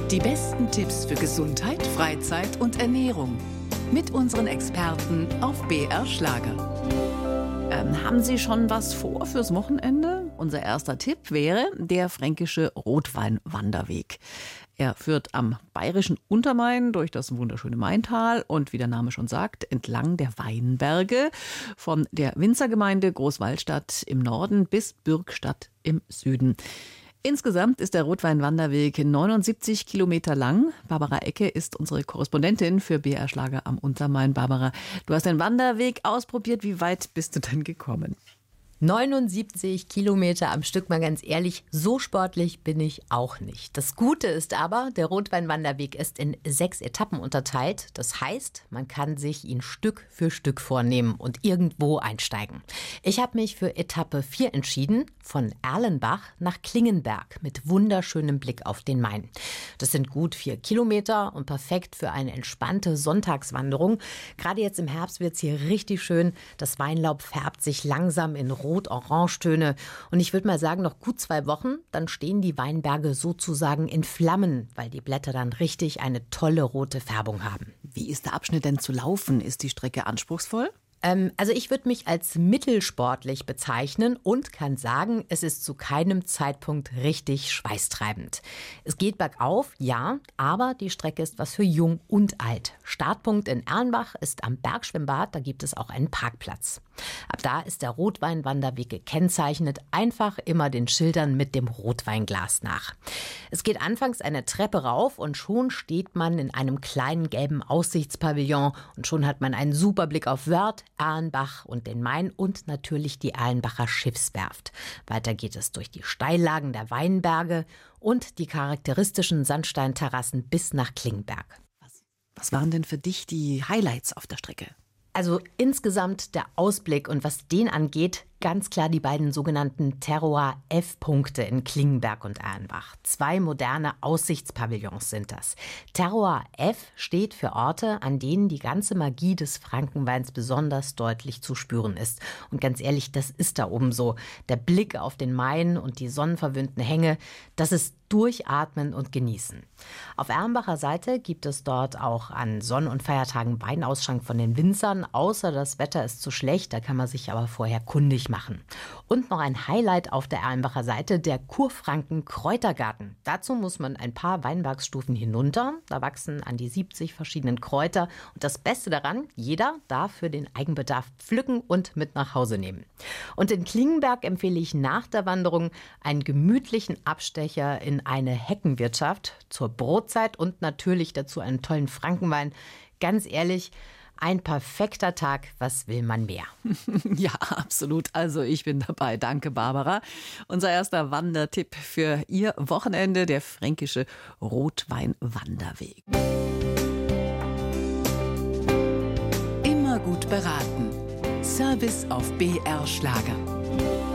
Die besten Tipps für Gesundheit, Freizeit und Ernährung. Mit unseren Experten auf BR Schlager. Haben Sie schon was vor fürs Wochenende? Unser erster Tipp wäre der fränkische Rotweinwanderweg. Er führt am bayerischen Untermain durch das wunderschöne Maintal und, wie der Name schon sagt, entlang der Weinberge von der Winzergemeinde Großwallstadt im Norden bis Bürgstadt im Süden. Insgesamt ist der Rotweinwanderweg 79 Kilometer lang. Barbara Ecke ist unsere Korrespondentin für BR Schlager am Untermain. Barbara, du hast den Wanderweg ausprobiert. Wie weit bist du denn gekommen? 79 Kilometer am Stück, mal ganz ehrlich, so sportlich bin ich auch nicht. Das Gute ist aber, der Rotweinwanderweg ist in 6 Etappen unterteilt. Das heißt, man kann sich ihn Stück für Stück vornehmen und irgendwo einsteigen. Ich habe mich für Etappe 4 entschieden, von Erlenbach nach Klingenberg mit wunderschönem Blick auf den Main. Das sind gut 4 Kilometer und perfekt für eine entspannte Sonntagswanderung. Gerade jetzt im Herbst wird es hier richtig schön. Das Weinlaub färbt sich langsam in Rot-Orange-Töne. Und ich würde mal sagen, noch gut 2 Wochen, dann stehen die Weinberge sozusagen in Flammen, weil die Blätter dann richtig eine tolle rote Färbung haben. Wie ist der Abschnitt denn zu laufen? Ist die Strecke anspruchsvoll? Also ich würde mich als mittelsportlich bezeichnen und kann sagen, es ist zu keinem Zeitpunkt richtig schweißtreibend. Es geht bergauf, ja, aber die Strecke ist was für jung und alt. Startpunkt in Erlenbach ist am Bergschwimmbad, da gibt es auch einen Parkplatz. Ab da ist der Rotweinwanderweg gekennzeichnet, einfach immer den Schildern mit dem Rotweinglas nach. Es geht anfangs eine Treppe rauf und schon steht man in einem kleinen gelben Aussichtspavillon und schon hat man einen super Blick auf Wörth, Erlenbach und den Main und natürlich die Erlenbacher Schiffswerft. Weiter geht es durch die Steillagen der Weinberge und die charakteristischen Sandsteinterrassen bis nach Klingenberg. Was waren denn für dich die Highlights auf der Strecke? Also insgesamt der Ausblick und was den angeht, ganz klar die beiden sogenannten Terroir-F-Punkte in Klingenberg und Erlenbach. 2 moderne Aussichtspavillons sind das. Terroir F steht für Orte, an denen die ganze Magie des Frankenweins besonders deutlich zu spüren ist. Und ganz ehrlich, das ist da oben so. Der Blick auf den Main und die sonnenverwöhnten Hänge, das ist durchatmen und genießen. Auf Erlenbacher Seite gibt es dort auch an Sonn- und Feiertagen Weinausschank von den Winzern, außer das Wetter ist zu schlecht, da kann man sich aber vorher kundig machen. Und noch ein Highlight auf der Erlenbacher Seite, der Kurfranken Kräutergarten. Dazu muss man ein paar Weinbergsstufen hinunter, da wachsen an die 70 verschiedenen Kräuter und das Beste daran, jeder darf für den Eigenbedarf pflücken und mit nach Hause nehmen. Und in Klingenberg empfehle ich nach der Wanderung einen gemütlichen Abstecher in eine Heckenwirtschaft zur Brotzeit und natürlich dazu einen tollen Frankenwein. Ganz ehrlich, ein perfekter Tag, was will man mehr? Ja, absolut. Also ich bin dabei. Danke, Barbara. Unser erster Wandertipp für Ihr Wochenende, der fränkische Rotweinwanderweg. Immer gut beraten. Service auf BR Schlager.